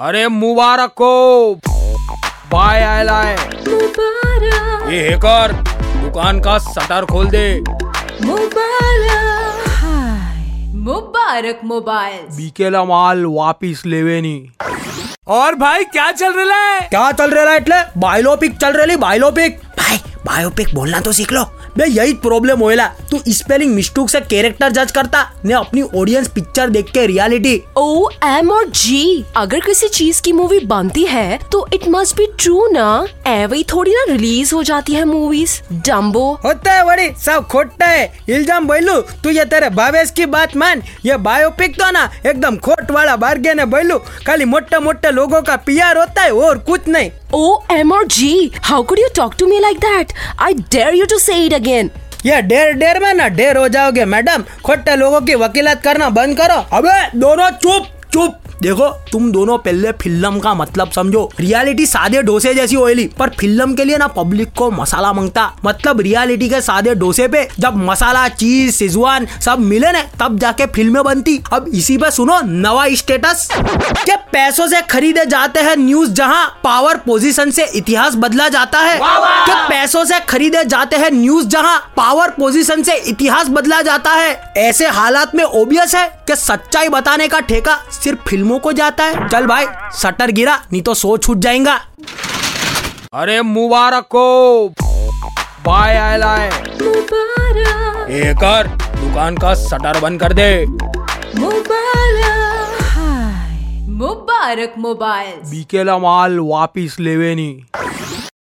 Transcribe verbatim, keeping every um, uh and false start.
अरे मुबारक हो, बाय आयला है। मुबारक। ये हैकर दुकान का शटर खोल दे। मुबारक। हाय मुबारक मोबाइल। बीकेला माल वापिस लेवे नी। और भाई क्या चल रहा है? क्या चल रहा है? એટલે बायोपिक चल रही बायोपिक। भाई बायोपिक बोलना तो सीख लो बे, यही प्रॉब्लम होएला। तू स्पेलिंग मिस्टेक से कैरेक्टर जज करता ने अपनी ऑडियंस पिक्चर देख के रियलिटी। ओ एम और जी, अगर किसी चीज की मूवी बनती है तो इट मस्ट बी ट्रू ना। ऐवे थोड़ी ना रिलीज हो जाती है मूवीज। डम्बो होता है बड़ी सब खोटा है। इल्जाम बोलू तू ये तेरे भावेश की बात मान। ये बायोपिक तो ना एकदम खोट वाला बार्गेन है बोलू। खाली मोटे मोटे लोगों का पीआर होता है और कुछ नहीं। O M or G, how could you talk to me like that? I dare you to say it again. ये डेर डेर में ना डेर हो जाओगे मैडम। खोटे लोगों की वकीलत करना बंद करो। अबे दोनों चुप चुप। देखो तुम दोनों पहले फिल्म का मतलब समझो। रियलिटी सादे डोसे जैसी ऑयली, पर फिल्म के लिए ना पब्लिक को मसाला मांगता। मतलब रियलिटी के सादे डोसे पे जब मसाला, चीज, सिजवान सब मिले ना तब जाके फिल्में बनती। अब इसी पे सुनो नवा स्टेटस के पैसों से खरीदे जाते हैं न्यूज, जहां पावर पोजीशन से इतिहास बदला जाता है। के पैसों से खरीदे जाते हैं न्यूज, जहां पावर पोजीशन से इतिहास बदला जाता है। ऐसे हालात में ओबियस है कि सच्चाई बताने का ठेका सिर्फ फिल्मों को जाता है। चल भाई शटर गिरा, नहीं तो सो छूट जाएगा। अरे मुबारक हो, बाय आयला है। मुबारक। हैकर दुकान का शटर बंद कर दे। मुबारक। हाय मुबारक मोबाइल। बीकेला माल वापिस लेवे नी।